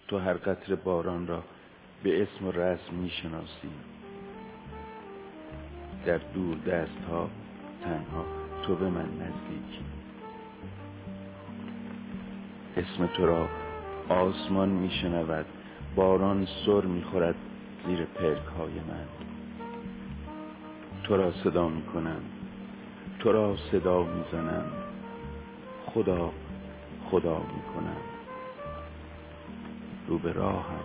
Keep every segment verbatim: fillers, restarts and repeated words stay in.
تو هر قطره باران را به اسم و رسم میشناسی. در دور دست ها تنها تو به من نزدیکی. اسم تو را آسمان میشنود، باران سر میخورد زیر پلک های من. تو را صدا میکنم، تو را صدا میزنم، خدا خدا میکنم. رو به راهم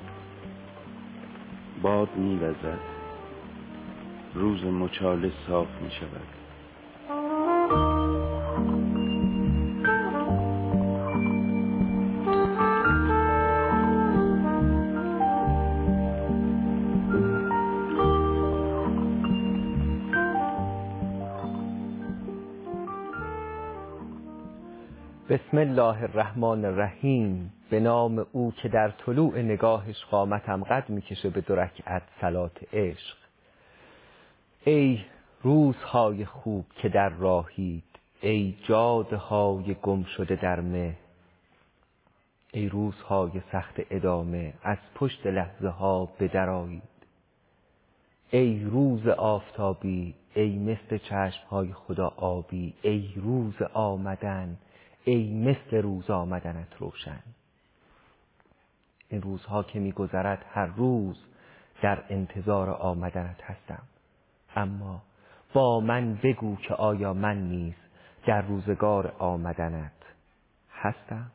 باد میوزد، روز مچاله صاف میشود. بسم الله الرحمن الرحیم. به نام او که در طلوع نگاهش قامتم قد میکشه به دو رکعت صلات عشق. ای روزهای خوب که در راهید، ای جاده های گم شده در مه، ای روزهای سخت ادامه از پشت لحظه ها به در آیید. ای روز آفتابی، ای مثل چشم های خدا آبی، ای روز آمدن، ای مثل روز آمدنت روشن. این روزها که میگذرد هر روز در انتظار آمدنت هستم، اما با من بگو که آیا من نیز در روزگار آمدنت هستم؟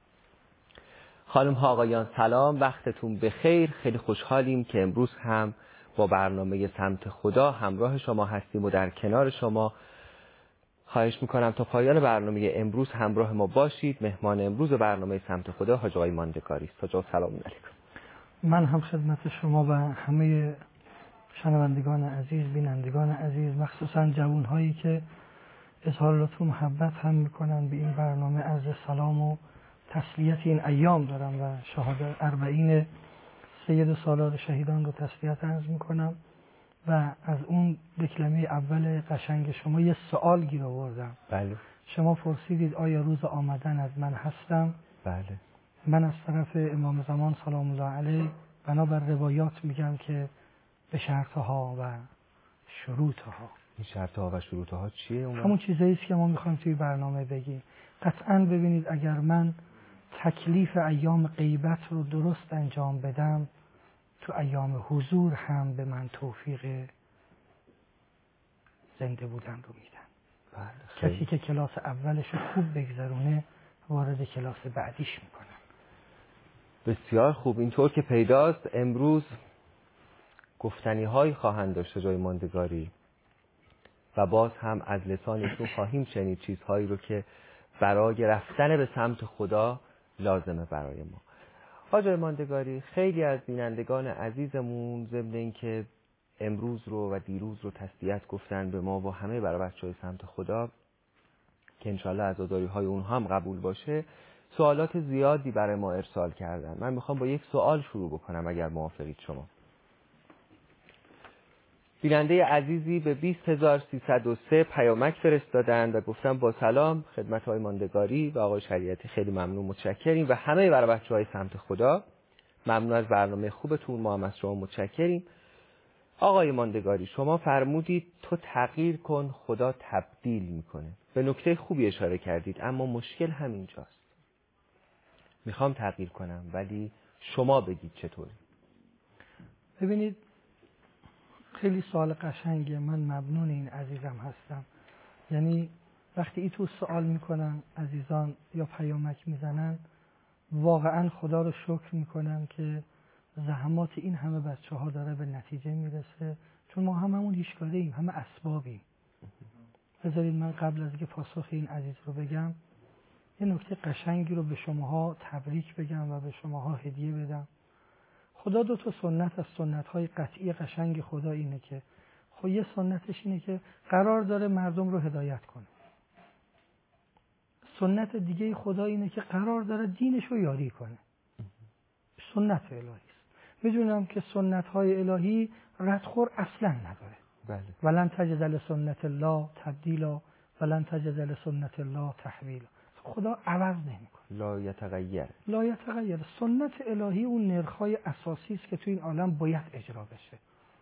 خانم ها آقایان سلام، وقتتون بخیر. خیلی خوشحالیم که امروز هم با برنامه سمت خدا همراه شما هستیم و در کنار شما. خواهش میکنم تا پایان برنامه امروز همراه ما باشید. مهمان امروز برنامه سمت خدا حاج آقای ماندگاری است. حاج آقا سلام علیکم. من هم خدمت شما و همه شنوندگان عزیز، بینندگان عزیز، مخصوصا جوانهایی که اظهار لطف و محبت هم میکنن به این برنامه عرض سلام و تسلیت این ایام دارم و شهادت اربعین سید سالار شهیدان رو تسلیت عرض میکنم و از اون دکلمه اول قشنگ شما یه سوال گیر آوردم. بله. شما پرسیدید آیا روز آمدن از من هستم؟ بله. من از طرف امام زمان سلام الله علیه بنابر روایات میگم که به شرطها و شروطها. این شرطها و شروطها چیه؟ اون همون چیزایی است که ما میخوایم توی برنامه بگیم. قطعاً ببینید اگر من تکلیف ایام غیبت رو درست انجام بدم، تو ایام حضور هم به من توفیق زنده بودن رو میدن. بله. کسی که کلاس اولش رو خوب بگذرونه وارد کلاس بعدیش میکنن. بسیار خوب. اینطور که پیداست امروز گفتنی هایی خواهند داشته جای ماندگاری و باز هم از لسانشون خواهیم شنید چیزهایی رو که برای رفتن به سمت خدا لازمه برای ما. حاج ماندگاری، خیلی از بینندگان عزیزمون ضمن اینکه امروز رو و دیروز رو تسلیت گفتن به ما و همه برای بچه‌های سمت خدا که انشالله عزاداری های اونها هم قبول باشه، سوالات زیادی برای ما ارسال کردن. من میخوام با یک سوال شروع بکنم اگر موافقید شما. بیننده عزیزی به بیست هزار و سیصد و سه پیامک فرستادن و گفتم با سلام خدمت های ماندگاری و آقای شریعتی، خیلی ممنون، متشکریم و همه برای بچه‌های سمت خدا ممنون از برنامه خوبتون. ما هم از شما متشکریم. آقای ماندگاری، شما فرمودید تو تغییر کن خدا تبدیل میکنه. به نکته خوبی اشاره کردید، اما مشکل همینجاست. میخوام تغییر کنم ولی شما بگید چطوری. ببینید خیلی سوال قشنگه، من ممنون این عزیزم هستم. یعنی وقتی ای تو سوال میکنن عزیزان یا پیامک میزنن، واقعا خدا رو شکر میکنم که زحمات این همه بچه ها داره به نتیجه میرسه، چون ما هممون هیچکاره ایم، همه اسبابیم. بذارید من قبل از اینکه پاسخ این عزیز رو بگم یه نکته قشنگی رو به شماها تبریک بگم و به شماها هدیه بدم. خدا دو تا سنت از سنت‌های قطعی قشنگ خدا اینه که خب یه سنتش اینه که قرار داره مردم رو هدایت کنه. سنت دیگه خدا اینه که قرار داره دینش رو یاری کنه. سنت الهی است. میدونم که سنت‌های الهی ردخور اصلا نداره. بله. ولن تجد لسنت الله تبدیلا ولن تجد لسنت الله تحویلا. خدا عوض نمی‌کنه. لا یتغیر لا یتغیر. سنت الهی اون نرخ‌های اساسی است که تو این عالم باید اجرا بشه.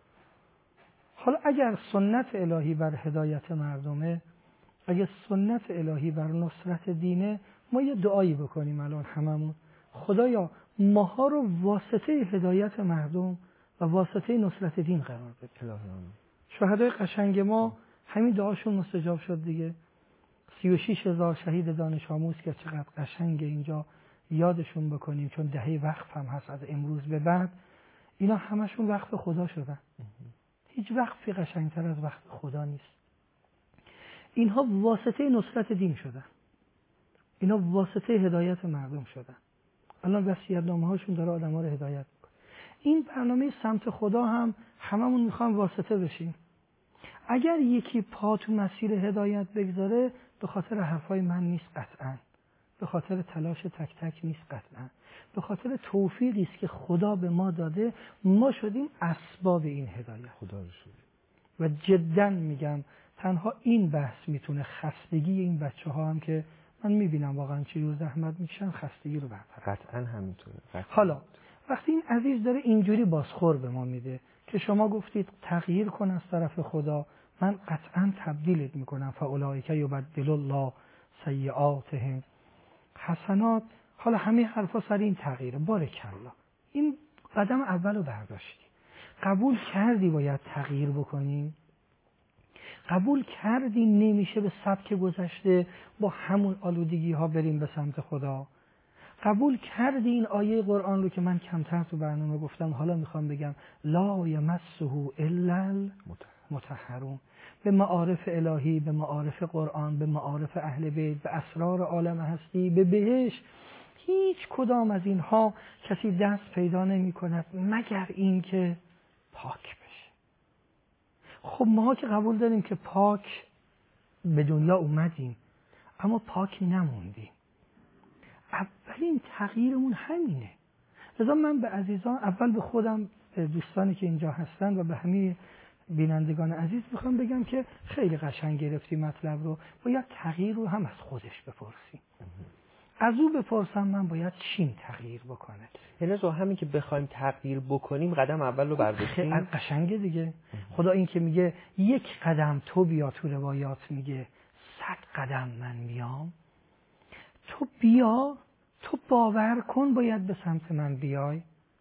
حالا اگر سنت الهی بر هدایت مردمه، اگر سنت الهی بر نصرت دینه، ما یه دعایی بکنیم الان هممون: خدایا ماها رو واسطه هدایت مردم و واسطه نصرت دین قرار بده. شهدای قشنگ ما همین دعاشون مستجاب شد دیگه. سی و شش هزار شهید دانش آموز که چقدر قشنگ اینجا یادشون بکنیم، چون دهه وقف هم هست از امروز به بعد. اینا همشون وقف خدا شدن. هیچ وقفی قشنگتر از وقف خدا نیست. اینها واسطه نصرت دین شدن، اینا واسطه هدایت مردم شدن. الان وصیت‌نامه هاشون داره آدم‌ها رو هدایت میکنه. این برنامه سمت خدا هم هممون میخوام واسطه بشیم. اگر یکی پا تو مسیر هدایت بگذاره، به خاطر حرفای من نیست قطعاً، به خاطر تلاش تک تک نیست قطعاً، به خاطر توفیقی است که خدا به ما داده. ما شدیم اسباب این هدایت. خدا رو شکر. و جداً میگم تنها این بحث میتونه خستگی این بچه ها هم که من میبینم واقعا چی رو زحمت میکشن، خستگی رو برطرف. قطعاً همینطوره. حالا وقتی این عزیز داره اینجوری بازخور به ما میده که شما گفتید تغییر کن از طرف خدا، من قطعاً تبدیلت میکنم. فاولئک یبدل الله سیئاتهم حسنات. حالا همه حرفا سر این تغییره. بارکالله، این قدم اولو برداشتی، قبول کردی باید تغییر بکنیم، قبول کردی نمیشه به سبک گذشته با همون آلودگی ها بریم به سمت خدا، قبول کردی این آیه قرآن رو که من کمتر تو برنامه گفتم، حالا میخوام بگم لا یمسه الا المطهرون. به معارف الهی، به معارف قرآن، به معارف اهل بیت، به اسرار عالم هستی، به بهشت، هیچ کدام از اینها کسی دست پیدا نمی کند مگر این که پاک بشه. خب ما که قبول داریم که پاک به دنیا اومدیم اما پاک نموندیم. اولین تغییرمون همینه. لذا من به عزیزان، اول به خودم، به دوستانی که اینجا هستن و به همه بینندگان عزیز میخوام بگم که خیلی قشنگ گرفتی مطلب رو. باید تغییر رو هم از خودش بپرسیم. از او بپرسم من باید چین تغییر بکنه. یعنی تو همین که بخوایم تغییر بکنیم قدم اول رو برداشتیم. قشنگه دیگه. خدا این که میگه یک قدم تو بیا، تو روایات میگه صد قدم من میام. تو بیا، تو باور کن باید به سمت من بیای.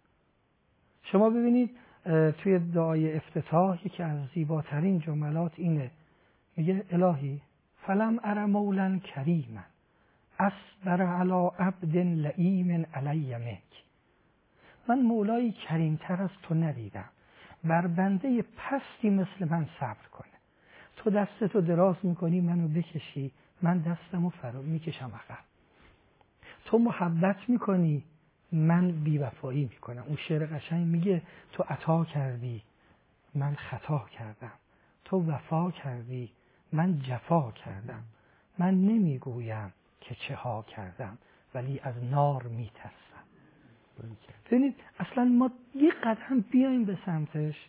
شما ببینید توی دعای افتتاح یکی از زیباترین جملات اینه، میگه الهی فلم ار مولا کریما اصبر علی عبد لئیم علی منک. من مولایی کریمتر از تو ندیدم، بر بنده پستی مثل من صبر کنه. تو دستتو دراز میکنی منو بکشی، من دستمو فرا میکشم عقب. تو محبت میکنی، من بیوفایی میکنم. اون شعر قشنگ میگه تو عطا کردی، من خطا کردم. تو وفا کردی، من جفا کردم. من نمیگویم که چه ها کردم، ولی از نار میترسم. ببینید اصلا ما یه قدم بیایم به سمتش.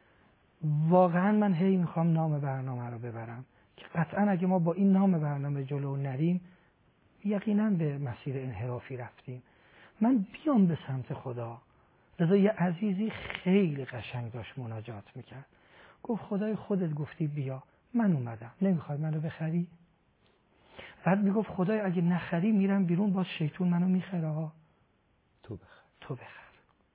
واقعا من هی میخوام نام برنامه رو ببرم که قطعا اگه ما با این نام برنامه جلو نریم یقینا به مسیر انحرافی رفتیم. من بیام به سمت خدا. لذا یه عزیزی خیلی قشنگ داشت مناجات میکرد، گفت خدای خودت گفتی بیا، من اومدم، نمیخوای منو بخری؟ بعد میگفت خدای اگه نخری میرم بیرون، باز شیطون منو میخره ها. تو بخر. تو بخر.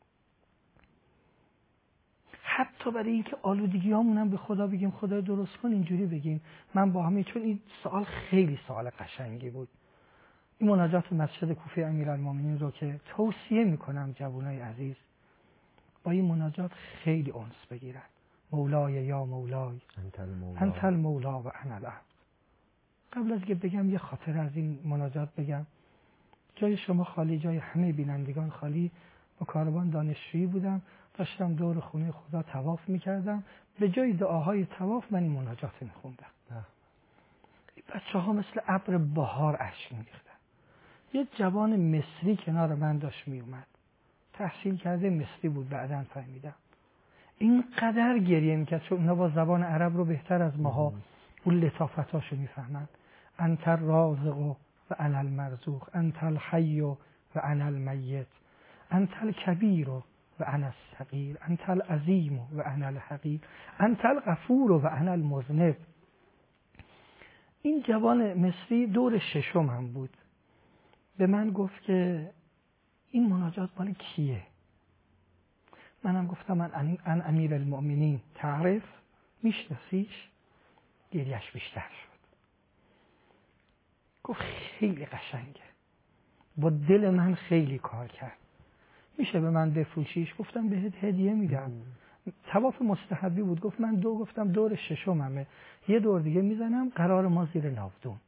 حتی برای اینکه آلودگی هامونم به خدا بگیم خدای درست کن، اینجوری بگیم. من با همین، چون این سوال خیلی سوال قشنگی بود، این مناجات مسجد کوفه امیرالمومنین رو که توصیه میکنم جوانای عزیز با این مناجات خیلی انس بگیرن. مولای یا مولای انت المولا, انت المولا و انا العبد. قبل از که بگم یه خاطر از این مناجات بگم. جای شما خالی، جای همه بینندگان خالی. با کاروان دانشجویی بودم، داشتم دور خونه خدا طواف میکردم. به جای دعاهای طواف من این مناجات میخوندم. بچه ها مثل ابر بهار اشک میریختن. یه جوان مصری کنار من داشت میومد، تحصیل کرده مصری بود، بعداً فهمیدم اینقدر گریه میکرد، چون اونا با زبان عرب رو بهتر از ماها اون لطافتاشو میفهمن. انت الرازق و انا المرزوق، انت الحی و انا المیت، انت الکبیر و انا الصغیر، انت العظیم و انا الحقیر، انت الغفور و انا المذنب. این جوان مصری دور ششم هم بود، به من گفت که این مناجات مال کیه؟ منم گفتم من ان امیر المؤمنین، تعرف؟ میشناسیش؟ گریهش بیشتر شد. گفت خیلی قشنگه، با دل من خیلی کار کرد، میشه به من بفروشیش؟ گفتم بهت هدیه میدم. طواف مستحبی بود. گفت من دو گفتم دور ششممه، یه دور دیگه میزنم، قرار ما زیر ناودون.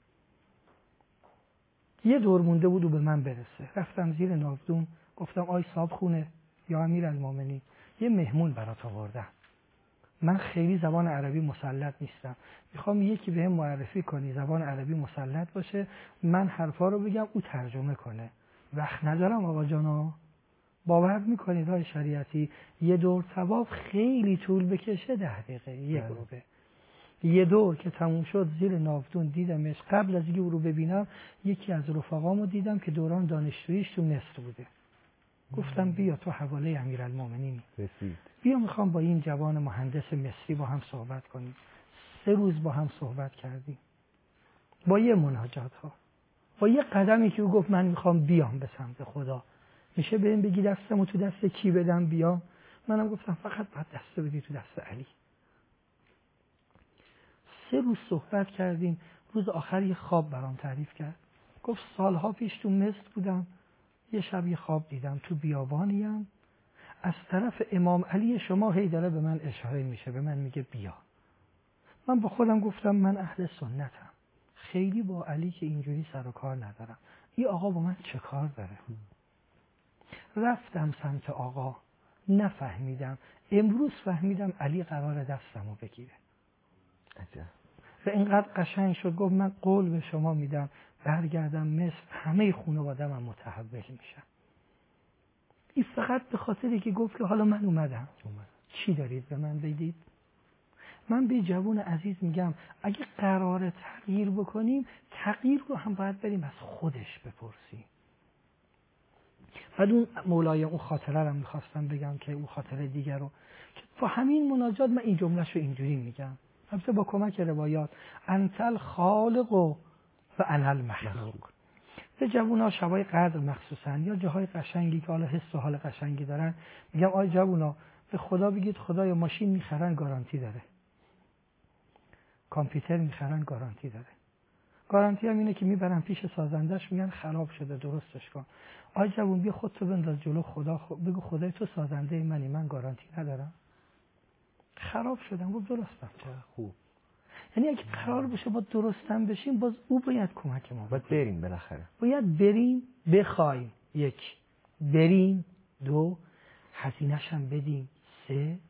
یه دور مونده بود و به من برسه. رفتم زیر ناودون، گفتم آی صاحب خونه یا امیر المؤمنین، یه مهمون برات آوردم، من خیلی زبان عربی مسلط نیستم، میخوام یکی بهم معرفی کنی زبان عربی مسلط باشه، من حرفا رو بگم او ترجمه کنه. وقت ندارم آقا جانا، باور میکنید های شریعتی یه دور طواف خیلی طول بکشه ده دقیقه یه گروبه. یه دور که تموم شد زیر ناودون دیدمش. قبل از اینکه او رو ببینم یکی از رفقامو دیدم که دوران دانشجوییش تو مصر بوده. گفتم بیا تو حواله امیرالمومنینی، بیا میخوام با این جوان مهندس مصری با هم صحبت کنیم. سه روز با هم صحبت کردیم، با یه مناجات ها، با یه قدمی که او گفت من میخوام بیام به سمت خدا. میشه بهم بگی دستمو تو دست کی بدم بیام؟ منم گفتم فقط باید دست بدی تو دست علی. سه روز صحبت کردیم. روز آخر یه خواب برام تعریف کرد. گفت سالها پیش تو مصر بودم، یه شب یه خواب دیدم تو بیابانیم، از طرف امام علی شما هی داره به من اشاره میشه، به من میگه بیا. من با خودم گفتم من اهل سنتم، خیلی با علی که اینجوری سر و کار ندارم، این آقا با من چه کار داره؟ رفتم سمت آقا، نفهمیدم. امروز فهمیدم علی قرار دستمو بگیره. عجب. و اینقدر قشنگ شد. گفت من قول به شما میدم برگردم مصر همه خانواده‌ام هم متحول میشن. این فقط به خاطری که گفت که حالا من اومدم. اومد. چی دارید به من بدید؟ من به جوان عزیز میگم اگه قراره تغییر بکنیم، تغییر رو هم باید بریم از خودش بپرسیم. بعد اون مولای اون خاطره رو میخواستم بگم که اون خاطره دیگر رو که با همین مناجات من این جملهش رو اینجوری میگم، البته با کمک روایات، انت الخالق و انا المخلوق. به جوونا شبای قدر مخصوصا یا جاهای قشنگی که حالا حس و حال قشنگی دارن، میگم آی جوونا به خدا بگید خدایا ماشین میخرن گارانتی داره، کامپیوتر میخرن گارانتی داره. گارانتی هم اینه که میبرن پیش سازندش میگن خراب شده درستش کن. آی جوون بیا خودتو بنداز جلو خدا، خود بگو خدای تو سازنده منی، من گارانتی ندارم، خراب شدم. گفت درستم. چه خوب. یعنی اگه قرار باشه با درستم بشیم، باز او باید کمک ما باید بریم بالاخره، باید بریم بخوایم. یک، بریم. دو، هزینه‌ش هم بدیم. سه،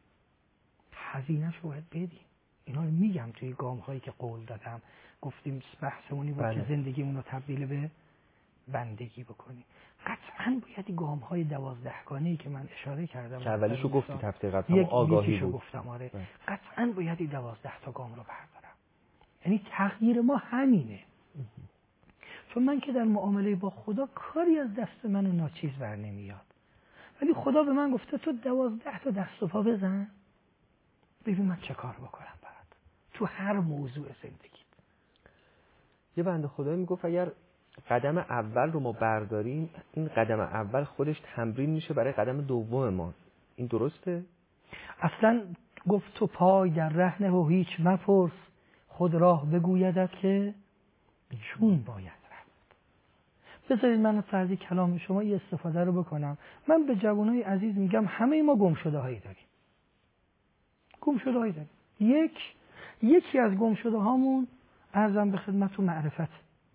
هزینه‌ش رو باید بدیم. اینا رو میگم توی گام هایی که قول دادم. گفتیم بحثمونی بود که زندگیمون رو تبدیل به بندگی بکنیم. قطعاً باید این گام های دوازدهگانه‌ای که من اشاره کردم که اولیشو گفتی تبلیغات هم یک آگاهی بود، گفتم آره. قطعاً باید این دوازده تا گام رو بردارم. یعنی تغییر ما همینه. چون من که در معامله با خدا کاری از دست من ناچیز بر نمیاد، ولی خدا به من گفته تو دوازده تا دست و پا بزن ببین من چه کار بکنم برات تو هر موضوع زندگی. یه بنده خدایی میگفت اگر قدم اول رو ما برداریم، این قدم اول خودش تمرین میشه برای قدم دوم ما. این درسته؟ اصلا گفت تو پای در رهنه و هیچ مپرس، خود راه بگویدت که چون باید رفت. بذارید من از این کلام شما یه استفاده رو بکنم. من به جوانای عزیز میگم همه ما گم شده هایی داریم. گم شده هایی داریم. یک یکی از گم شده هامون عرضم به خدمت تو معرفت،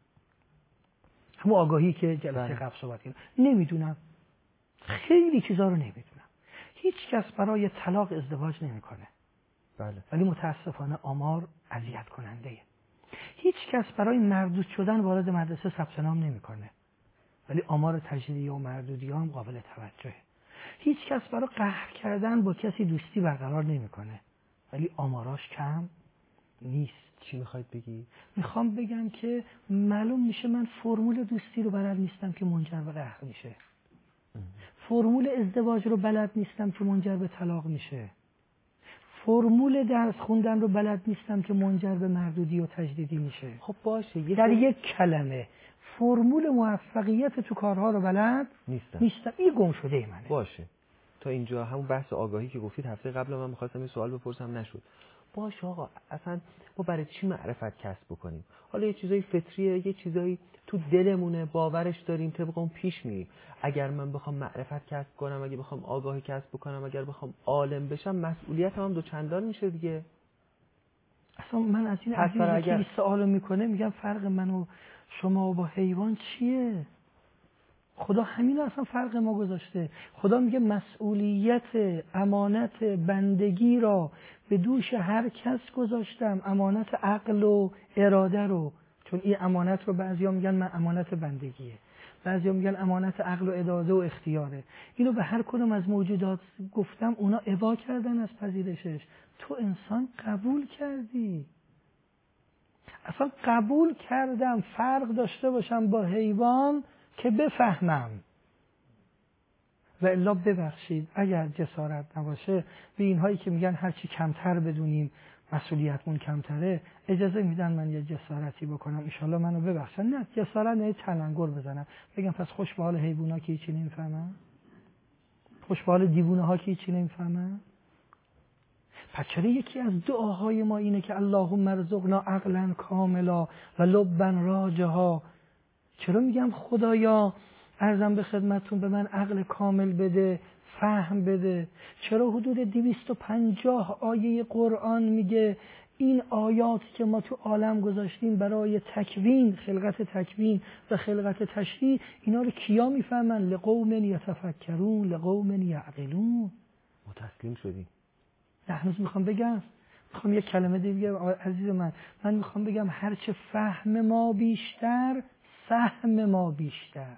همون آگاهی که جلسه قبل صحبت کردیم. نمیدونم، خیلی چیزا رو نمیدونم. هیچ کس برای طلاق ازدواج نمیکنه. بله. ولی متاسفانه آمار اذیت کننده. هیچ کس برای مردود شدن وارد مدرسه ثبت نام نمیکنه. ولی آمار تجدیدی و مردودی هم قابل توجهه. هیچ کس برای قهر کردن با کسی دوستی برقرار نمیکنه. ولی آماراش کم نیست. چی میخواید بگی؟ میخوام بگم که معلوم میشه من فرمول دوستی رو بلد نیستم که منجر به قهر میشه. فرمول ازدواج رو بلد نیستم که منجر به طلاق میشه. فرمول درس خوندن رو بلد نیستم که منجر به مردودی و تجدیدی میشه. خب باشه، در سر... یک کلمه فرمول موفقیت تو کارها رو بلد نیستم. نیستم. این گم شده ای منه. باشه. تا اینجا همون بحث آگاهی که گفتید هفته قبل من می‌خواستم یه سوال بپرسم نشد. باشه آقا، اصلا ما برای چی معرفت کسب بکنیم؟ حالا یه چیزای فطریه، یه چیزایی تو دلمونه، باورش داریم، طبق اون پیش میریم. اگر من بخوام معرفت کسب کنم، اگه بخوام آگاهی کسب بکنم، اگر بخوام عالم بشم، مسئولیتم هم دو چندان میشه دیگه. اصلا من از این عزیزی اگر... که این سوالو میکنه میگم فرق من و شما با حیوان چیه؟ خدا همین اصلا فرق ما گذاشته. خدا میگه مسئولیت امانت بندگی را به دوش هر کس گذاشتم، امانت عقل و اراده رو. چون این امانت رو بعضیا میگن من امانت بندگیه، بعضیا میگن امانت عقل و اراده و اختیاره. اینو به هر کدوم از موجودات گفتم، اونا ابا کردن از پذیرشش. تو انسان قبول کردی. اصلا قبول کردم فرق داشته باشم با حیوان که بفهمم. و الا ببخشید اگر جسارت نباشه، به اینهایی که میگن هرچی کمتر بدونیم مسئولیتمون کمتره، اجازه میدن من یه جسارتی بکنم، انشالله منو ببخشن. نه جسارت نه، تلنگر بزنم بگم پس خوش به حال حیوونا که هیچی نمیفهمن، خوش به حال دیوونه ها که هیچی نمیفهمن. پس چرا یکی از دعاهای ما اینه که اللهم ارزقنا عقلا کاملا و لبا راجها؟ چرا میگم خدایا عرضم به خدمتون به من عقل کامل بده، فهم بده؟ چرا حدود دویست و پنجاه آیه قرآن میگه این آیات که ما تو عالم گذاشتیم برای تکوین، خلقت تکوین و خلقت تشریع، اینا رو کیا میفهمن؟ لقوم یتفکرون، لقوم یعقلون. ما تسلیم شدیم. نه هنوز میخوام بگم، میخوام یک کلمه دیگه عزیز من، من میخوام بگم هرچه فهم ما بیشتر، سهم ما بیشتر.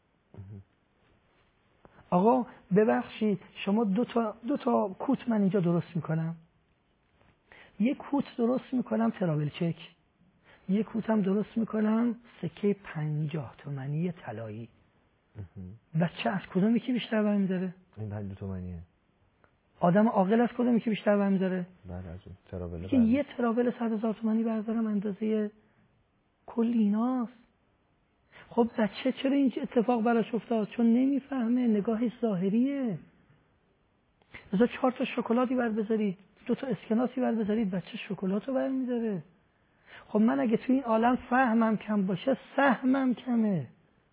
آقا ببخشید شما دو تا دو تا کوت من اینجا درست میکنم، یک کوت درست میکنم تراول چک، یک کوتم درست میکنم سکه پنجاه تومانی طلایی. بچه از کدومی که بیشتر برمی داره؟ این پنجاه تومانیه. آدم عاقل از کدومی که بیشتر برمی داره؟ بله از اون تراول. که یه تراول صد هزار تومانی بردارم اندازه کل ایناست. خب بچه چرا این اتفاق براش افتاد؟ چون نمیفهمه، نگاه ظاهریه. بذار چهار تا شکلاتی بر بذارید، دو تا اسکناسی بر بذارید، بچه شکلاتو بر میذاره. خب من اگه تو این عالم فهمم کم باشه، سهمم کمه.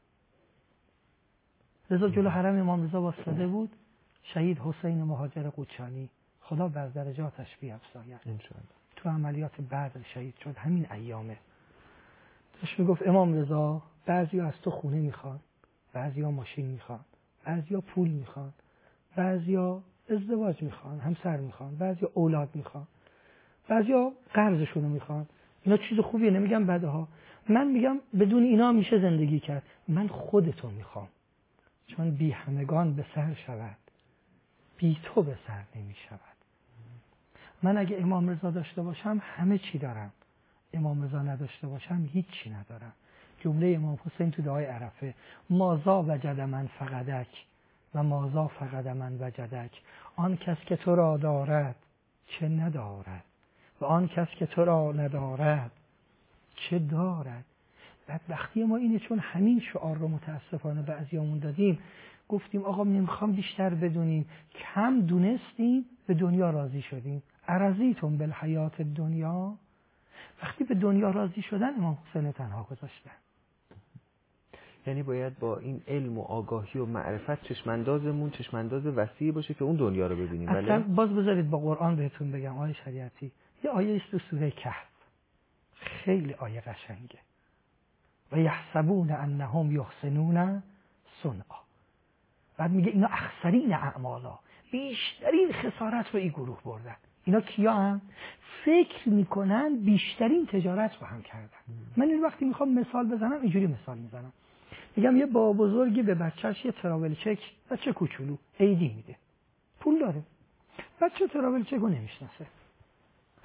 رضا جلو حرم امام رضا واسطه بود، شهید حسین مهاجر قوچانی، خدا بر درجاتش بیفزاید، تو عملیات بدر شهید شد. همین ایامه داشت میگفت امام رضا بعضی از تو خونه میخوان، بعضی ها ماشین میخوان، بعضی ها پول میخوان، بعضی ها ازدواج میخوان، همسر میخوان، بعضی ها اولاد میخوان، بعضی ها قرضشونو میخوان. اینا چیز خوبیه، نمیگم بده ها. من میگم بدون اینا میشه زندگی کرد. من خودتو میخوام، چون بی همگان به سر شود، بی تو به سر نمی شود. من اگه امام رضا داشته باشم همه چی دارم، امام رضا نداشته باشم هیچی ندارم. جمله امام حسین تو دعای عرفه، مازا وجد من فقدک و مازا فقد من وجدک. آن کس که تو را دارد چه ندارد و آن کس که تو را ندارد چه دارد. بدبختی ما اینه چون همین شعار رو متاسفانه بعضیامون دادیم، گفتیم آقا نمیخوام بیشتر بدونیم، کم دونستیم، به دنیا راضی شدیم. ارضیتم بالحیات دنیا، وقتی به دنیا راضی شدن امام حسین تنها گذاشتن. یعنی باید با این علم و آگاهی و معرفت چشماندازمون چشمانداز وسیعی باشه که اون دنیا رو ببینیم. اصلا باز بذارید با قرآن بهتون بگم آیه شریعتی، یه آیه است تو سوره کهف، خیلی آیه قشنگه. و یحسبون انهم یحسنون صنعا. بعد میگه اینا اخسرین اعمالا، بیشترین خسارت رو این گروه بردن. اینا کیا هم؟ فکر میکنن بیشترین تجارت رو هم کردن. من این وقتی میخوام مثال بزنم اینجوری مثال میزنم، میگم یه بابا بزرگی به بچهش یه تراول چک، بچه کوچولو عیدی میده، پول داره، بچه تراول چک رو نمیشناسه،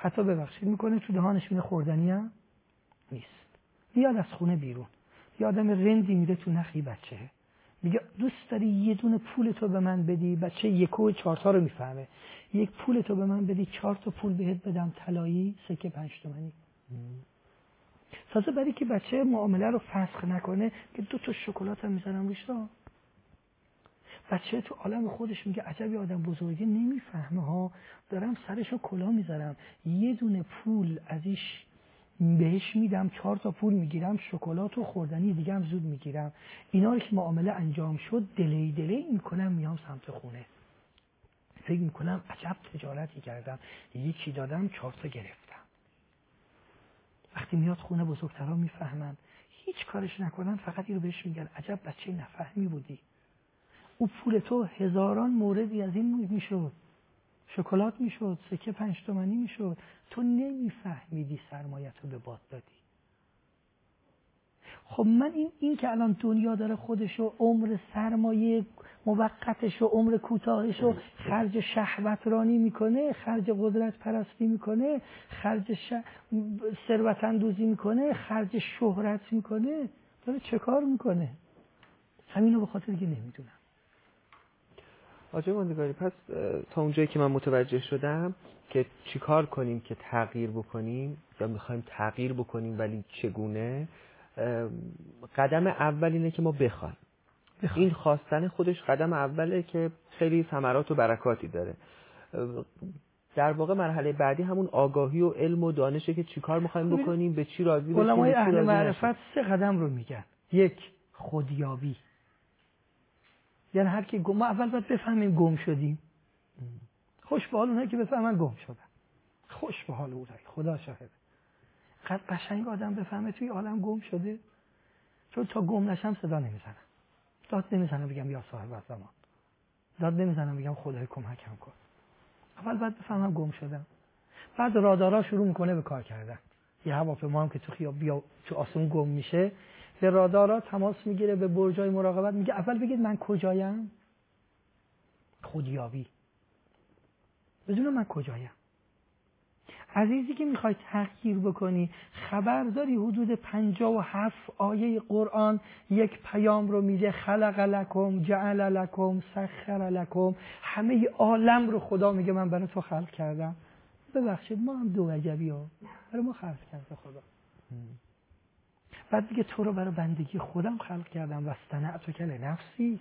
حتی ببخشید میکنه تو دهانش میره، خوردنی هم نیست. میاد از خونه بیرون، یه آدم رندی میره تو نخی بچه، میگه دوست داری یه دونه پول تو به من بدی؟ بچه یک و چهار تا رو میفهمه. یک پول تو به من بدی، چهار تا پول بهت بدم طلایی، سکه پنج تومانی. تازه برای که بچه معامله رو فسخ نکنه که دو تا شکلات هم میزنم روش را. بچه تو عالم خودش میگه عجبی آدم بزرگی نمیفهمه ها، دارم سرشو کلا میذارم، یه دونه پول ازش بهش میدم، چهار تا پول میگیرم، شکلات و خوردنی دیگه هم زود میگیرم. اینا رو که معامله انجام شد دلی دلی میکنم میام سمت خونه، فکر میکنم عجب تجارتی کردم، یکی دادم چهار تا گرفتم. وقتی میاد خونه بزرگترها میفهمن، هیچ کارش نکنن، فقط این رو بهش میگن عجب بچه نفهمی بودی. او پول تو هزاران موردی از این میشد، شکلات میشد، سکه پنج تومانی میشد، تو نمیفهمیدی سرمایت رو به باد دادی. خب من این این که الان دنیا داره خودشو عمر سرمایه موقتش و عمر کوتاهش رو خرج شهوت رانی میکنه، خرج قدرت پرستی میکنه، خرج ش... ثروت اندوزی میکنه، خرج شهرت میکنه، داره چه کار میکنه؟ همینو به خاطر که نمیدونم. آقای ماندگاری، پس تا اونجایی که من متوجه شدم که چیکار کنیم که تغییر بکنیم یا میخوایم تغییر بکنیم ولی چگونه، قدم اول اینه که ما بخوایم. این خواستن خودش قدم اوله که خیلی ثمرات و برکاتی داره. در واقع مرحله بعدی همون آگاهی و علم و دانشه که چیکار میخوایم بکنیم، به چی راضی بشیم. علمای اهل معرفت سه قدم رو میگن. یک، خودیابی. یعنی هر کی گم، ما اول باید بفهمیم گم شدیم. خوش به حال اونایی که بفهمن گم شدن، خوش به حال اونایی، خدا شاهده. قد قشنگ آدم بفهمه توی عالم گم شده، چون تا گم نشم صدا نمیزنم، داد نمیزنم بگم یا صاحب زمان، داد نمیزنم بگم خدای کمکم کن. اول باید بفهمم گم شدم. بعد رادارا شروع میکنه به کار کردن. یه هواپیما هم که تو خیاب بیا تو آسمون گم میشه، به رادارا تماس میگیره، به برجای مراقبت میگه اول بگید من کجایم. خودیابی، بدون من کجایم. عزیزی که میخوای تغییر بکنی، خبر داری حدود پنجاه و هفت آیه قرآن یک پیام رو میده، خلق لکم، جعل لکم، سخر لکم، همه عالم رو خدا میگه من برای تو خلق کردم. ببخشید ما هم دو عجبی ها، برای ما خلق کرده خدا. بعد دیگه تو رو برای بندگی خودم خلق کردم، و استنعت کل نفسی،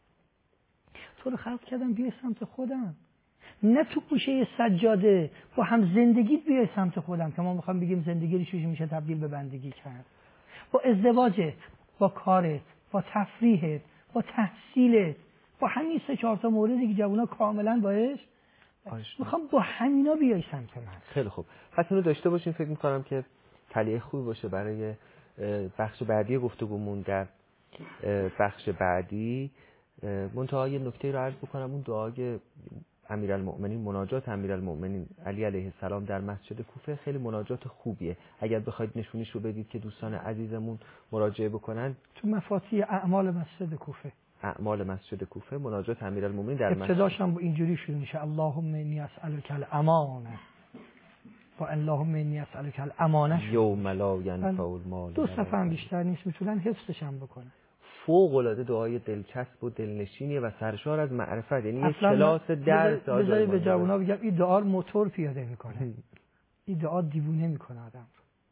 تو رو خلق کردم بیای سمت خودم، نه تو گوشه سجاده، با هم زندگیت بیای سمت خودم که ما میخوام بگیم زندگی رو چجوری میشه تبدیل به بندگی کرد. با ازدواجت، با کارت، با تفریحت، با تحصیلت، با همین سه چهار تا موردی که جوونا کاملا باش میخوام با همینا بیای سمت من. خیلی خوب، پس اینو داشته باشین. فکر میکنم که تلیه خوبی باشه برای بخش بعدی گفتگومون. در بخش بعدی منتها یه نکته رو عرض بکنم، اون دعای امیرالمؤمنین، مناجات امیرالمؤمنین علی علیه السلام در مسجد کوفه خیلی مناجات خوبیه. اگر بخواید نشونیش رو بدید که دوستان عزیزمون مراجعه بکنن، تو مفاتیح اعمال مسجد کوفه، اعمال مسجد کوفه، مناجات امیرالمؤمنین در مسجد، ابتداش هم اینجوری شروع میشه اللهم انی اسالک الامانه، با اللهم انی اسالک الامانه یوم لا ینفع المال. دو صفحه هم بیشتر نیست، میتونن حفظش هم بکنن. فوق العاده دعای دلچسب و دلنشینی و سرشار از معرفت، یعنی یه کلاس درس. بذاری به جوونا بگم این دعا موتور پیاده میکنه، این دعا دیوونه میکنه آدم.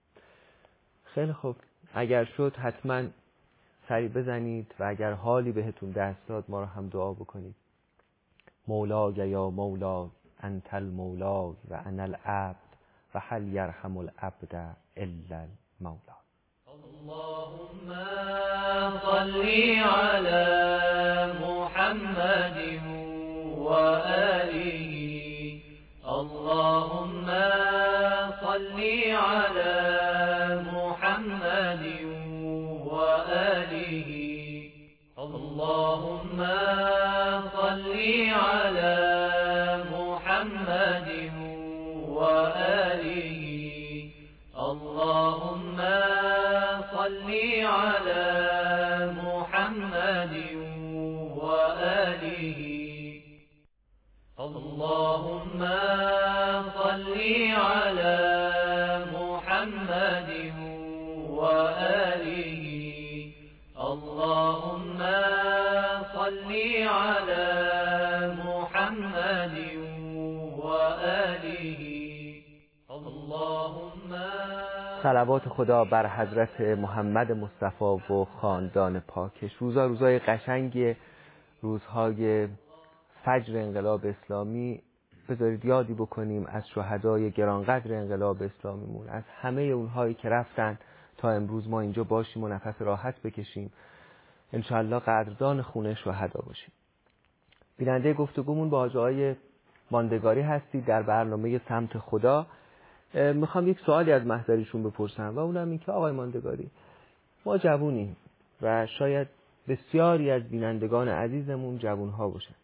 خیلی خوب، اگر شد حتما سری بزنید و اگر حالی بهتون دست داد ما رو هم دعا بکنید. مولای یا مولا انت المولا و انا العبد و هل یرحم العبد الا المولا. اللهم صل على محمد وآله، اللهم صل على محمد وآله، اللهم صل على محمد وآله، اللهم صل على محمد وآله، اللهم صل على محمد وآله اللهم صل على محمد وآله اللهم. صلوات خدا بر حضرت محمد مصطفی و خاندان پاکش. روزا روزای قشنگی، روزهای فجر انقلاب اسلامی. بذارید یادی بکنیم از شهدای گرانقدر انقلاب اسلامیمون، از همه اونهایی که رفتن تا امروز ما اینجا باشیم و نفس راحت بکشیم. انشاءالله قدردان خون شهدا باشیم. بیننده گفتگومون با حاج آقای ماندگاری هستید در برنامه سمت خدا. میخوام یک سوالی از محضریشون بپرسم و اونم این که آقای ماندگاری، ما جوونیم و شاید بسیاری از بینندگان عزیزمون جوونها باشن.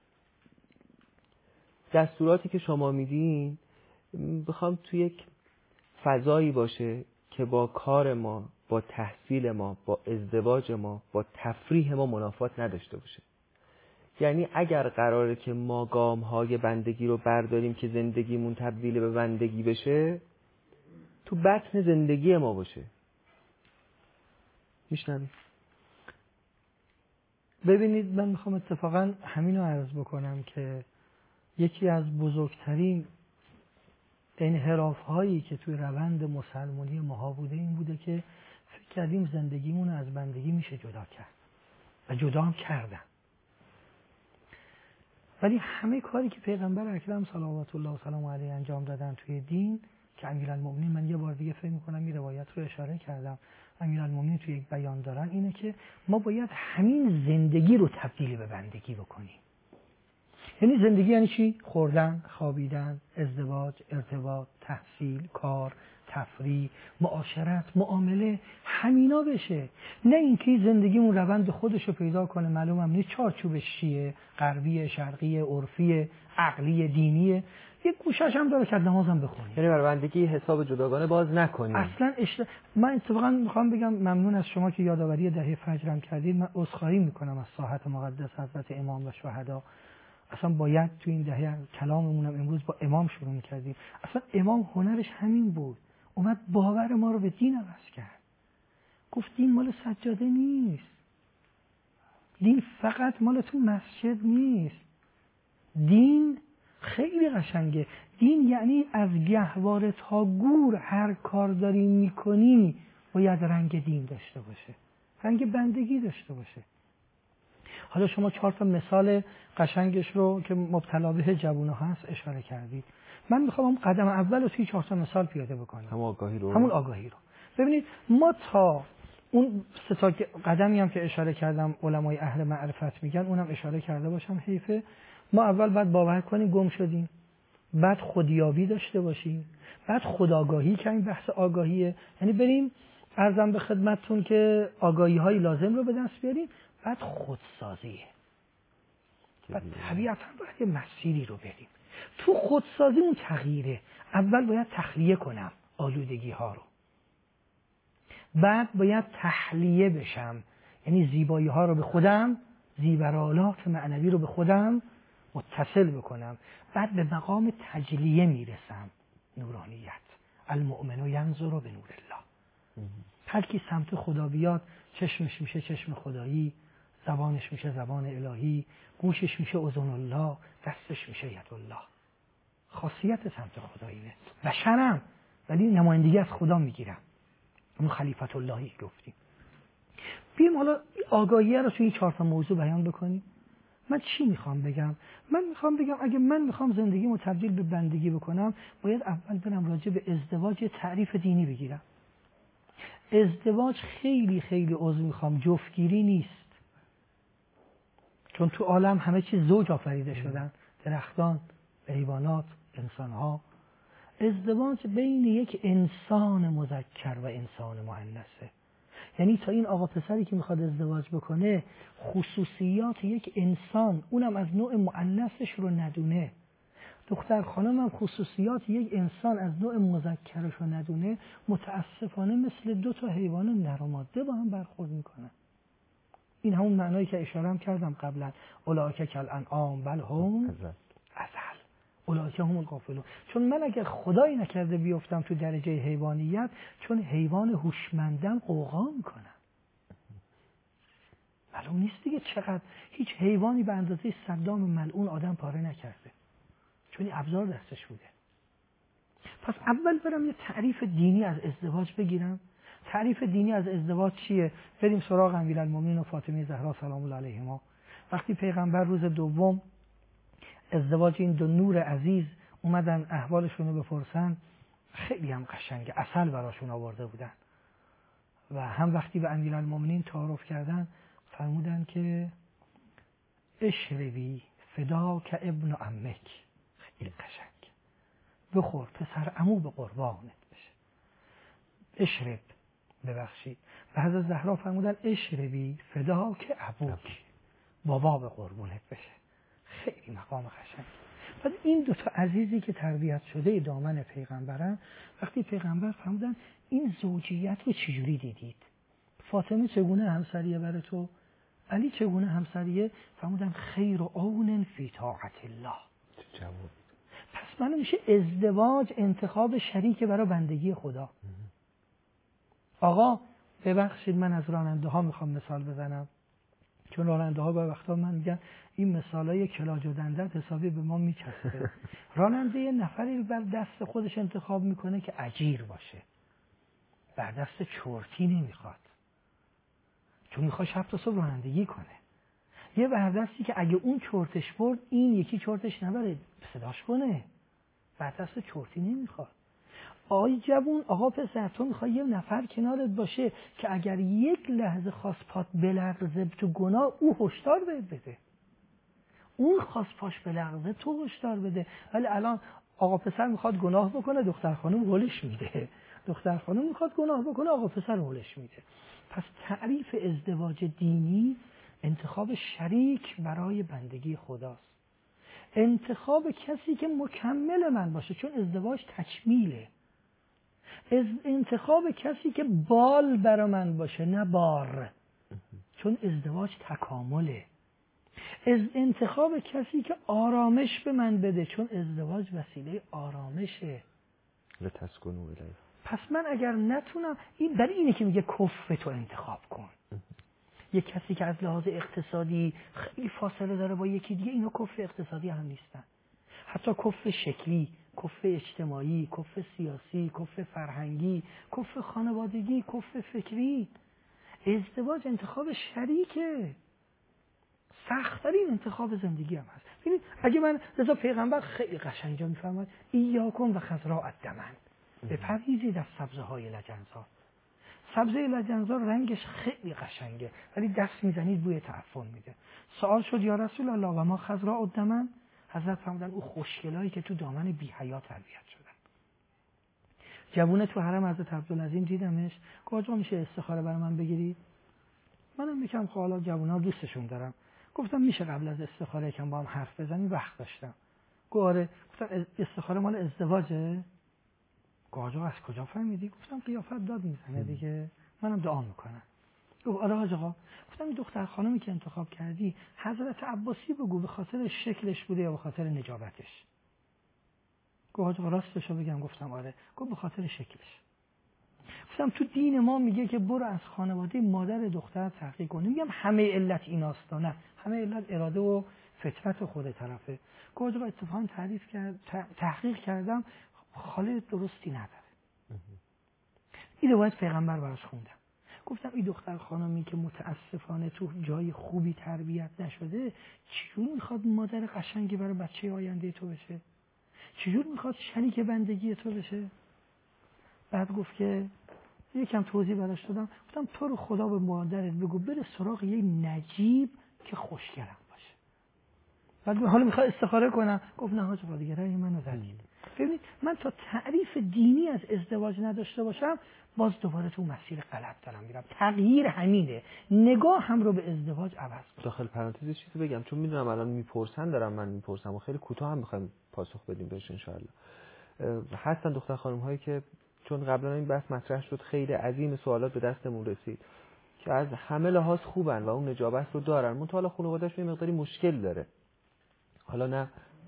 دستوراتی که شما میدین بخوام توی یک فضایی باشه که با کار ما، با تحصیل ما، با ازدواج ما، با تفریح ما منافات نداشته باشه. یعنی اگر قراره که ما گام‌های بندگی رو برداریم که زندگیمون تبدیل به بندگی بشه، تو بطن زندگی ما باشه. میشنوید؟ ببینید، من میخوام اتفاقا همینو عرض بکنم که یکی از بزرگترین انحراف هایی که توی روند مسلمانی ما بوده این بوده که فکر کردیم زندگیمون از بندگی میشه جدا کرد و جدا هم کردن. ولی همه کاری که پیغمبر اکرم صلوات الله و سلام علیه انجام دادن توی دین، که امیرالمومنین، من یه بار دیگه فکر میکنم این روایت رو اشاره کردم، امیرالمومنین توی یک بیان دارن، اینه که ما باید همین زندگی رو تبدیل به بندگی بکنیم. یعنی زندگی یعنی چی؟ خوردن، خوابیدن، ازدواج، ارتباط، تحصیل، کار، تفریح، معاشرت، معامله، همینا بشه. نه اینکه زندگیمون روند خودش رو پیدا کنه، معلومم نیست چارچوبش چیه، غربی، شرقی، عرفی، عقلی، دینیه، یک گوشش هم داره که نمازم بخونیم. یعنی بر بندگی حساب جداگانه باز نکنیم. اصلا اشت... من اتفاقا میخوام بگم ممنون از شما که یادآوری دهه فجرم کردید. من عذرخواهی میکنم از ساحت مقدس حضرت امام و شهدا. اصلا باید تو این دهه کلاممونم امروز با امام شروع میکردیم. اصلا امام هنرش همین بود، اومد باور ما رو به دین عوض کرد. گفت دین مال سجاده نیست، دین فقط مال تو مسجد نیست. دین خیلی قشنگه. دین یعنی از گهواره تا گور هر کار داری میکنی باید رنگ دین داشته باشه، رنگ بندگی داشته باشه. حالا شما چهار تا مثال قشنگش رو که مبتلا به جوونا هست اشاره کردید. من میخوام اون قدم اول رو توی چهار تا مثال پیاده بکنم. همون آگاهی رو. همون آگاهی رو. ببینید، ما تا اون سه تا قدمی هم که اشاره کردم علمای اهل معرفت میگن، اونم اشاره کرده باشم حیفه. ما اول باید باور کنیم گم شدیم، بعد خودیابی داشته باشیم، بعد خودآگاهی که این بحث آگاهیه، یعنی بریم عرضم به خدمتتون که آگاهی های لازم رو به دست بیاریم، بعد خودسازیه. بعد طبیعتا باید یه مسیری رو بریم. تو خودسازی اون تغییره. اول باید تخلیه کنم آلودگی ها رو، بعد باید تحلیه بشم، یعنی زیبایی ها رو به خودم، زیورالات معنوی رو به خودم متصل بکنم. بعد به مقام تجلیه میرسم، نورانیت. المؤمن ینظر به نور الله. هر کی سمت خدا بیاد، چشمش میشه چشم خدایی، زبانش میشه زبان الهی، گوشش میشه اذن الله، دستش میشه ید الله. خاصیت سمت خداییه. بشرم ولی نمایندگی از خدا میگیرم. اون خلیفت اللهی گفتیم. بیایم حالا آگاهی رو توی این چهار تا موضوع بیان بکنیم. من چی میخوام بگم؟ من میخوام بگم اگه من میخوام زندگیمو تبدیل به بندگی بکنم، باید اول برم راجع به ازدواج تعریف دینی بگیرم. ازدواج خیلی خیلی عضو میخوام جفتگیری نیست، چون تو عالم همه چیز زوج آفریده شدن، درختان، حیوانات، انسانها. ازدواج بین یک انسان مذکر و انسان مؤنثه. یعنی تا این آقا پسری که میخواد ازدواج بکنه خصوصیات یک انسان، اونم از نوع مؤنثش رو ندونه، دختر خانم هم خصوصیات یک انسان از نوع مذکرش رو ندونه، متاسفانه مثل دو تا حیوان نر و ماده با هم برخورد میکنن. این همون معنایی که اشاره هم کردم قبلا، اولئک کالانعام بل هم اضل. اولئک هم الغافلون. چون من اگر خدایی نکرده بیفتم تو درجه حیوانیت، چون حیوان هوشمندم قوقا میکنم. معلوم نیست دیگه چقدر هیچ حیوانی به اندازه صدام ملعون آدم پاره نکرده، چون این ابزار دستش بوده. پس اول برم یه تعریف دینی از ازدواج بگیرم. تعریف دینی از ازدواج چیه؟ بریم سراغ امیرالمومنین و فاطمه زهرا سلام الله علیهما. وقتی پیغمبر روز دوم ازدواج این دو نور عزیز اومدن احوالشون رو بپرسن، خیلی هم قشنگه، عسل براشون آورده بودن و هم وقتی به امیرالمومنین تعارف کردن فرمودن که اشربی فداک ابن عمک، خیلی قشنگ، بخور پسر عمو به قربانت بشه. اشرب، ببخشید، و حضرت زهرا فرمودن اشربی فداک ابوک، بابا به قربونت بشه. خیلی مقام قشنگ. بعد این دو تا عزیزی که تربیت شده دامن پیغمبرن، وقتی پیغمبر فرمودن این زوجیت رو چجوری دیدید؟ فاطمه چگونه همسریه برای تو؟ علی چگونه همسریه؟ فرمودن خیر و عون فی طاعت الله. پس من میشه ازدواج انتخاب شریک برای بندگی خدا. آقا ببخشید من از راننده ها میخوام مثال بزنم، چون راننده ها با وقتا من میگن این مثالای کلاج و دندت حسابی به ما میچسبه. راننده یه نفری بر دست خودش انتخاب میکنه که اجیر باشه، بر دست چرتی نمیخواد، چون میخواد شب تا صبح رانندگی کنه. یه بردستی که اگه اون چرتش برد این یکی چرتش نبره، صداش کنه، بردست چرتی نمیخواد. آی جوون، آقا پسر، تو میخوای یه نفر کنارت باشه که اگر یک لحظه خواست پات بلغزه تو گناه او هشدار بهت بده، اون خواست پاش بلغزه تو هشدار بده. ولی الان آقا پسر میخواد گناه بکنه، دختر خانم هولش میده، دختر خانم میخواد گناه بکنه، آقا پسر هولش میده. پس تعریف ازدواج دینی انتخاب شریک برای بندگی خداست، انتخاب کسی که مکمل من باشه، چون ازدواج تکمیله. از انتخاب کسی که بال برا من باشه نه بار، چون ازدواج تکامله. از انتخاب کسی که آرامش به من بده، چون ازدواج وسیله آرامشه. لتسکنوا الیه. پس من اگر نتونم، این برای اینه که میگه کف تو انتخاب کن. یک کسی که از لحاظ اقتصادی خیلی فاصله داره با یکی دیگه، اینا کف اقتصادی هم نیستن. حتی کف شکلی، کف اجتماعی، کف سیاسی، کف فرهنگی، کف خانوادگی، کف فکری. ازدواج انتخاب شریکه، سخت‌ترین انتخاب زندگی هم هست. ببینید اگه من رضا پیغمبر خیلی قشنگا میفرماد ایاکم و خضراء الدمن، بپرهیزید از سبزه های لجنزار. سبزه لجنزار رنگش خیلی قشنگه ولی دست میزنید بوی تعفن میده. سوال شد یا رسول الله و ما خضراء الدمن؟ حضرت فرمودن او خوشگلایی که تو دامن بی حیا تربیت شدن. جوونه تو حرم حضرت عبدالعظیم دیدمش، گفت آقا میشه استخاره برای من بگیرید؟ منم میگم خب حالا جوونا دوستشون دارم، گفتم میشه قبل از استخاره یکم با هم حرف بزنیم؟ وقت داشتم. گفت آره. گفتم استخاره مال ازدواجه؟ گفت آقا از کجا فهمیدی؟ گفتم قیافت داد میزنه دیگه، منم دعا میکنم. گفت آره حاج آقا. گفتم این دختر خانمی که انتخاب کردی حضرت عباسی بگو به خاطر شکلش بوده یا به خاطر نجابتش؟ گفت حاج آقا راستشو بگم؟ گفتم آره. گفت به خاطر شکلش. گفتم تو دین ما میگه که برو از خانواده مادر دختر تحقیق کن. میگم همه علت ایناست نه، همه علت اراده و فطرت خود طرفه. گفت آقا اتفاقا تعریف کرد تحقیق کردم خاله درستی نداره. این روایت پیغمبر براش خوندم. گفتم این دختر خانمی که متاسفانه تو جای خوبی تربیت نشده چجور میخواد مادر قشنگی برای بچه آینده تو بشه؟ چجور میخواد شریک بندگی تو بشه؟ بعد گفت که یکم توضیح براش دادم. گفتم تو رو خدا به مادرت بگو بره سراغ یه نجیب که خوشگلم باشه. بعد حالا میخواد استخاره کنم. گفت نه حاج آقا دیگه رأی منو زدید. ببینید من تا تعریف دینی از ازدواج نداشته باشم باز دوباره تو مسیر غلط دارم میرم. تغییر همینه، نگاه هم رو به ازدواج عوض کنم. داخل پرانتز چیزی بگم چون میدونم الان میپرسن، دارم من میپرسم و خیلی کوتاه هم میخوایم پاسخ بدیم بهش ان شاء الله. هستن دختر خانم هایی که چون قبلا این بحث مطرح شد خیلی عظیم سوالات به دستمون رسید که از همه لحاظ خوبن و اون نجابت رو دارن، منتها خانواده‌اش یه مقداری مشکل داره. حالا نه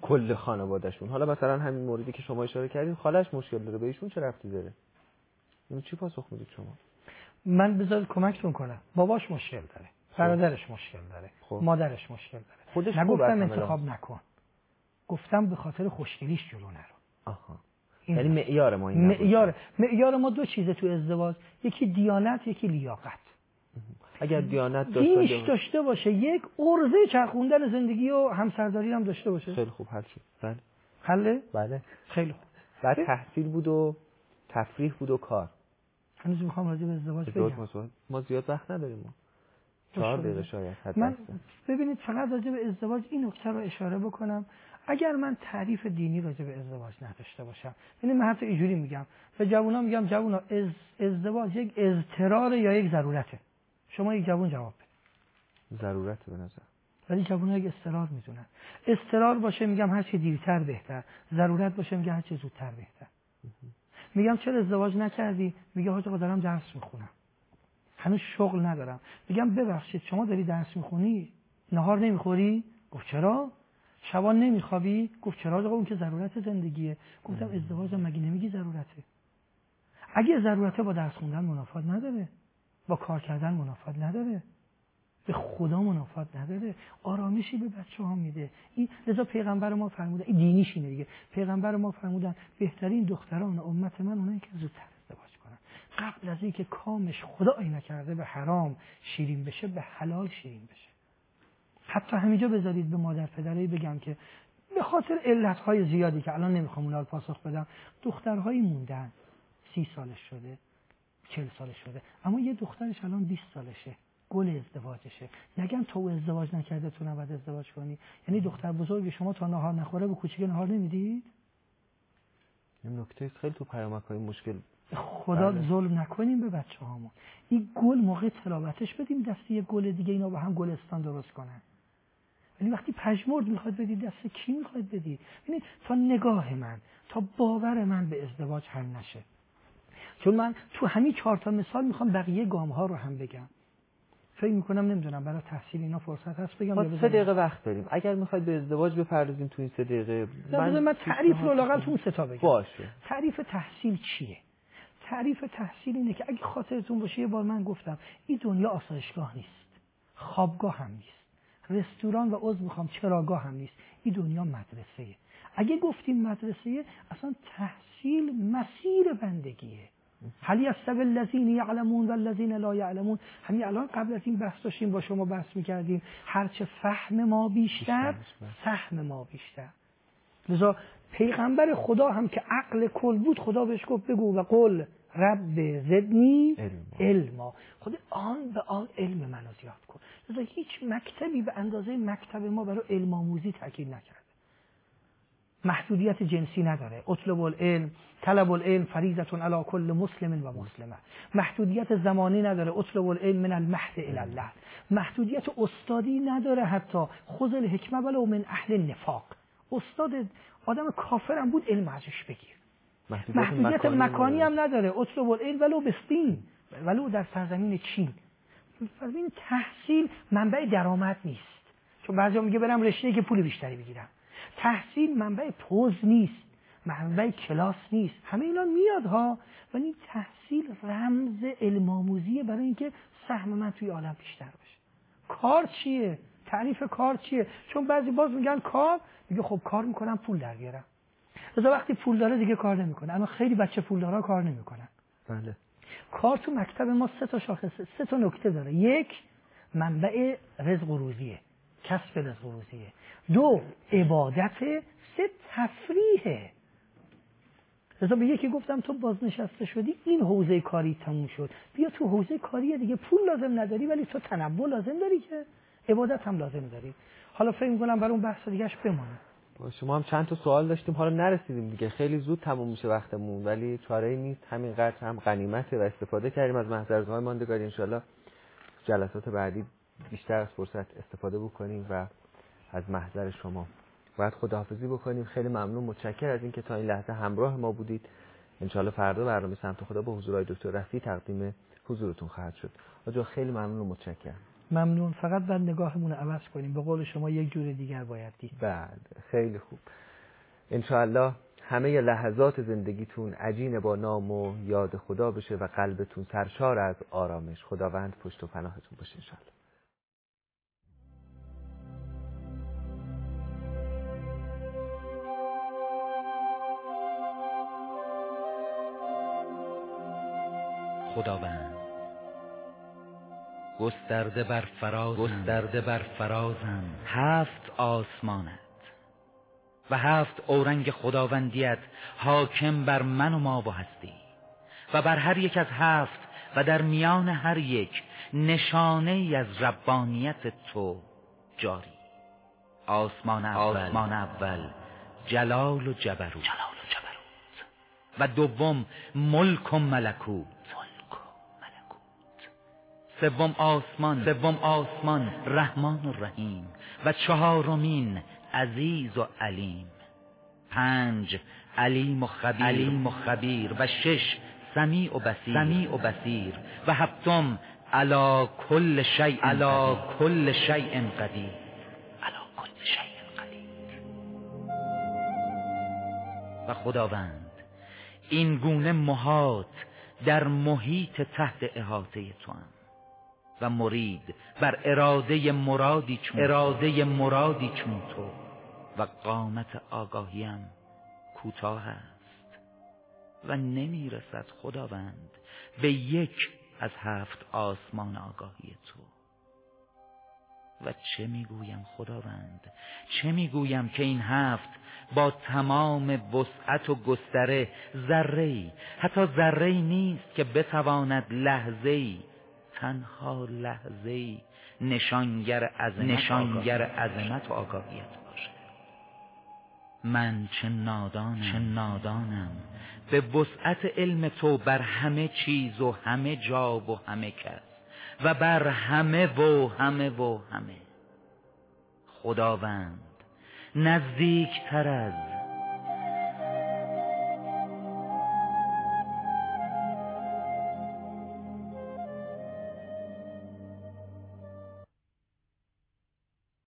کل خانوادهشون. حالا مثلا همین موردی که شما اشاره کردید خالش مشکل داره، به ایشون چه ربطی داره؟ اینو چی پاسخ میدید شما؟ من بذارید کمکتون کنم. باباش مشکل داره، برادرش مشکل داره، خب. مادرش مشکل داره. خودش نگفتم انتخاب نکن، گفتم به خاطر خوشگلیش جلو نرو. آها. یعنی معیار ما این معیار معیار ما دو چیزه تو ازدواج، یکی دیانت، یکی لیاقت. اگر دیانت داشته باشه داشته باشه یک عرضه چرخوندن زندگی و همسرداری هم داشته باشه. خیلی خوب، حل شد. بله. حله؟ بله. خیلی خوب. بعد تحصیل بود و تفریح بود و کار. هنوز میخوام راجع به ازدواج بگم. ما زیاد وقت نداریم ما. چهار دقیقه شاید حد من ببینید فقط راجع به ازدواج این نکته رو اشاره بکنم. اگر من تعریف دینی راجع به ازدواج نداشته باشم، یعنی من حتی اینجوری میگم به جوونا، میگم جوونا از ازدواج یک اضطرار یا یک ضرورته. شما یک جوون جواب بده. ضرورته به نظر. ولی جوونا یک اضطرار میدونن. اضطرار باشه میگم هر چی دیرتر بهتر، ضرورت باشه میگم هر چی زودتر بهتر. میگم چرا ازدواج نکردی؟ میگه حاج آقا دارم درس میخونم، هنوز شغل ندارم. میگم ببخشید شما داری درس میخونی نهار نمیخوری؟ گفت چرا؟ شبان نمیخوابی؟ گفت چرا آقا اون که ضرورت زندگیه. گفتم ازدواج مگه نمیگی ضرورته؟ اگه ضرورته با درس خوندن منافات نداره، با کار کردن منافات نداره، به خدا منافات نداره، آرامشی به بچه‌ها میده. این لذا پیغمبر ما فرمودن، این دینیش اینه دیگه، پیغمبر ما فرمودن بهترین دختران امت من اونایی که زودتر ازدواج کنن، قبل از اینکه کامش خدایی نکرده به حرام شیرین بشه به حلال شیرین بشه. حتی همینجا بذارید به مادر پدرایی بگم که به خاطر علت‌های زیادی که الان نمیخوام اونها رو پاسخ بدم، دخترهایی موندن سی سالش شده، چهل سالش شده، اما یه دخترش الان بیست سالشه، گل ازدواجشه. نگم تو ازدواج نکرده تو نباید ازدواج کنی. یعنی دختر بزرگ شما تا نهار نخوره به کوچیک نهار نمیدید؟ این نکته خیلی تو پیامک‌های مشکل. خدا بله. ظلم نکنیم به بچه‌هامون. این گل موقع تلاوتش بدیم دست یه گل دیگه اینا با هم گلستان درست کنن. ولی وقتی پژمرد میخواد بدید دست کی میخواد بدید؟ یعنی تا نگاه من، تا باور من به ازدواج حل نشه. چون من تو همین چهار تا مثال میخوام بقیه گام‌ها رو هم بگم. فکر میکنم نمیدونم برای تحصیل اینا فرصت هست بگم ما سه دقیقه وقت داریم. اگر میخواید به ازدواج بپردازیم تو این سه دقیقه من, من تعریف رو لااقل تو اون سه تا بگم. باشه. تعریف تحصیل چیه؟ تعریف تحصیل اینه که اگه خاطرتون باشه یه بار من گفتم این دنیا آسایشگاه نیست، خوابگاه هم نیست، رستوران و عضو میخوام چراگاه هم نیست. این دنیا مدرسه‌ایه. اگه گفتیم مدرسه‌ایه اصلا تحصیل مسیر بندگیه. هل یستوی الذین یعلمون و الذین لا یعلمون. همین الان قبل از این بحث داشتیم با شما بحث می‌کردیم هرچه فهم ما بیشتر سهم ما بیشتر. لذا پیغمبر خدا هم که عقل کل بود خدا بهش گفت بگو و قل رب زدنی علما. خود آن به آن علم منو زیاد کن. لذا هیچ مکتبی به اندازه مکتب ما برای علم آموزی تاکید نکرده. محدودیت جنسی نداره. اطلب العلم، طلب العلم فریضة علی کل مسلم و مسلمه. محدودیت زمانی نداره. اطلب العلم من المهد الی اللحد. محدودیت استادی نداره. حتی خذ الحکمه ولو من اهل النفاق. استاد آدم کافرم بود علم ازش بگیر. محدودیت, محدودیت مکانی, مکانی هم نداره. اطلب العلم ولو بستین، ولو در سرزمین چین. این تحصیل منبع درآمد نیست. چون بعضیا میگه برم رشته‌ای که پول بیشتری بگیرم. تحصیل منبع پوز نیست، منبع کلاس نیست. همه اینا میاد ها، ولی تحصیل رمز علم آموزیه برای اینکه سهم من توی عالم بیشتر باشه. کار چیه؟ تعریف کار چیه؟ چون بعضی باز میگن کار، میگه خب کار میکنم پول در بیارم. لذا وقتی پول داره دیگه کار نمیکنه. اما خیلی بچه پول دارا کار نمیکنن. بله. کار تو مکتب ما سه تا شاخصه، سه تا نکته داره. یک، منبع رزق و روزیه، کسب رزق و روزیه. دو، عبادت. سه، تفریحه. لذا به یکی گفتم تو بازنشسته شدی این حوزه کاری تموم شد، بیا تو حوزه کاری دیگه. پول لازم نداری ولی تو تنوع لازم داری که عبادت هم لازم داری. حالا فکر می‌کنم برای اون بحث دیگه‌اش بمونه. شما هم چند تا سوال داشتیم، حالا نرسیدیم دیگه، خیلی زود تموم میشه وقتمون، ولی چاره‌ای نیست، همینقدر هم غنیمته و استفاده کردیم از محضرهای ماندگاری. انشالله جلسات بعدی بیشتر از فرصت استفاده بکنیم و از محضر شما باید خداحافظی بکنیم. خیلی ممنون، متشکر از اینکه تا این لحظه همراه ما بودید. انشالله فردا برنامه سمت خدا با حضور آقای دکتر رفیعی تقدیم حضورتون خواهد شد. آقا خیلی ممنون و متشکرم. ممنون. فقط باید نگاهمون رو عوض کنیم، به قول شما یک جور دیگر باید دید. بله خیلی خوب. انشاءالله همه لحظات زندگیتون عجین با نام و یاد خدا بشه و قلبتون سرشار از آرامش. خداوند پشت و پناهتون باشه انشاءالله. خداوند گسترده بر فراز گسترده بر فرازم هفت آسمانت و هفت اورنگ خداوندیت حاکم بر من و ما و هستی و بر هر یک از هفت و در میان هر یک نشانه ای از ربانیت تو جاری. آسمان اول آسمان اول جلال و جبروت جلال و جبروت و دوم ملک و ملکوت سوم آسمان سوم آسمان رحمان و رحیم و چهارمین عزیز و علیم. پنج علیم و خبیر علیم و خبیر و شش سمیع و بصیر سمیع و بصیر و هفتم علی کل شیء علی کل شیء قدیر علی کل شیء قدیر. و خداوند این گونه محاط در محیط تحت احاطه توام و مرید بر اراده مرادی چون اراده مرادی چون تو و قامت آگاهیم کوتاه است و نمیرسد خداوند به یک از هفت آسمان آگاهی تو. و چه میگویم خداوند، چه میگویم که این هفت با تمام وسعت و گستره ذره‌ای، حتی ذره‌ای نیست که بتواند لحظه‌ای، تنها لحظه‌ای نشانگر عظمت نشانگر عظمت و آگاهیت باشه. من چه نادانم چه نادانم به وسعت علم تو بر همه چیز و همه جا و همه کس و بر همه و همه و همه. خداوند نزدیکتر از